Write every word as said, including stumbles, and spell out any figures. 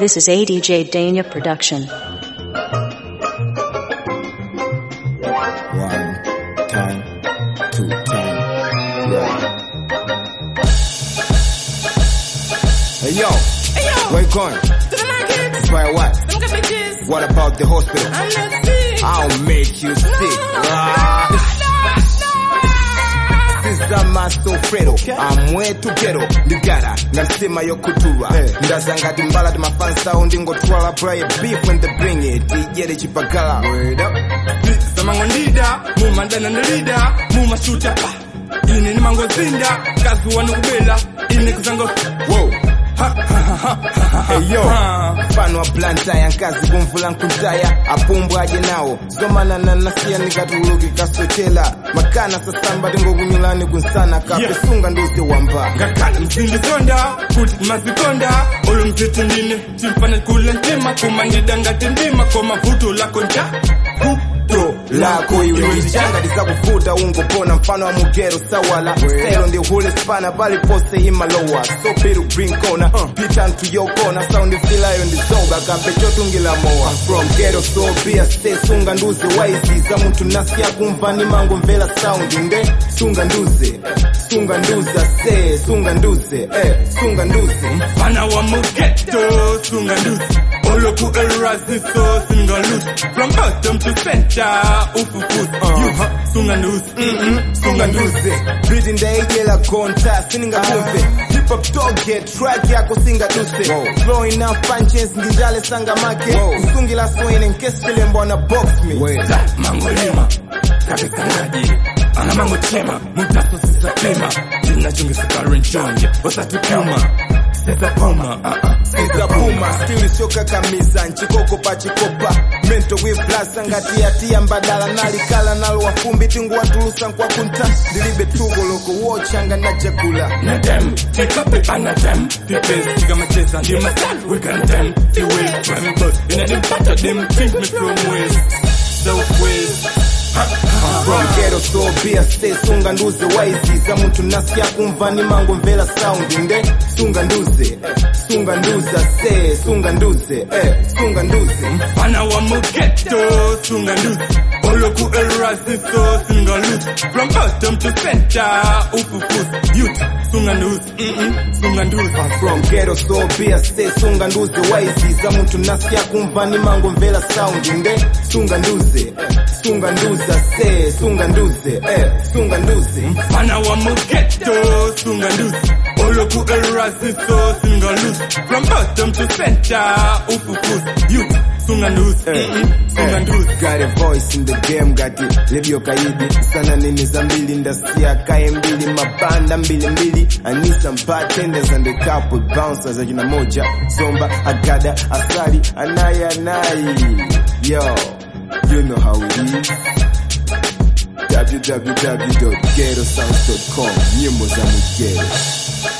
This is A D J Dania production. One time, two time, yeah. Hey yo, Hey yo, where you going? to the market, Buy what? some good bitches. What about the hospital? I'm not sick. I'll make you sick. Ah. Sister Master Fredo, I'm way to ghetto. Ndigara, ngasema yo kutura. Ndazanga dimbala di mafansa undingo twala play beef when they bring it. Ijere chipagala. Word up. Samango leader, muma ndana leader, muma shooter pa. Ini ni mango zinda, kazi wanu kubela, ini kuzango. Whoa. Hey yo, mfano wa planta ya nkazi kumvula nkuntaya apumbwa aje nawo zomana na nasia nikatuluki kasochela makana sasamba dingo kunyulani kunsana kapesunga nduzi wamba Ngakana mzingi zonda, kuti mazikonda, ulu mzitu nini, chimfana kula ntima, kumandida ngati ndima, koma vutu lako nja. Huto lako iwe njichanga disakufuta ungo pona mfano wa mugero sawala Selo ndi hule spana pali pose hima lowa So piru green corner, pitan to your corner Sound feel iron di soga, kampe chotungila moa I'm from ghetto so beer, stay sunga nduze Waisi za mtu nasikia kumvani mango mvela sound Nde, sunga nduze, sunga nduza se Sunga nduze, eh, sunga nduze Mfana wa mugeto, sunga nduzi. Olo ku erazi so singa loose. From bottom to center, ufufus. You, sunga nduzi, mm-mm, sunga nduzi. Breathing the ejela konta sininga kumpe Hip hop dog get track yako singa duse Flowing up punches ngijale sanga make Usungi la swing and keskele mbwana box me Mango lima, kabisa nadi. Ana mango chema, mutaso sisa pima. Jina chungi sukari nchonje, wasati puma. Sisa puma, ah ah. Siza puma, still isoka kamiza Nchikoko pa chikopa Mento with plus angati ya tia mbadala Nalikala nalo wafumbi tingu watulusa kwa kunta Dilibe tugo loko wochanga na jakula Na dem, tika pepa na dem. Pipes, tika machesa, ndi masal. We can dem, fi wait, when bus. Ina dem pata dem, think me from west. Southwest. From ghetto so beer stay sunga nduze Waisi za mtu nasikia kumvani mango mvela sound Nde, sunga nduze, sunga nduza se Sunga nduze, eh, sunga nduze Mfana wa mugeto, sunga nduzi. Olo ku erazi so singa loose. From bottom to center, ufufus. Youth, sunga nduzi, mm-mm, sunga nduzi. From ghetto so beer stay sunga nduze Waisi za mtu nasikia kumvani mango mvela sound Nde, sunga nduze, sunga nduza se Sunga nduze, eh, sunga nduze Mfana wa mugeto, sunga nduzi. Olo ku erazi so singa loose. From bottom to center, ufufus. Youth, sunga nduzi, mm-mm, sunga nduzi. Got a voice in the game, got it, lebyo kaidi Sana nini za mbili, ndasikia kae mbili Mabanda mbili mbili, I need some bartenders and a couple bouncers Ajina moja, zomba, agada, asali, anai anai Yo, you know how it is w w w dot ghetto sounds dot com Nyimbo za mugero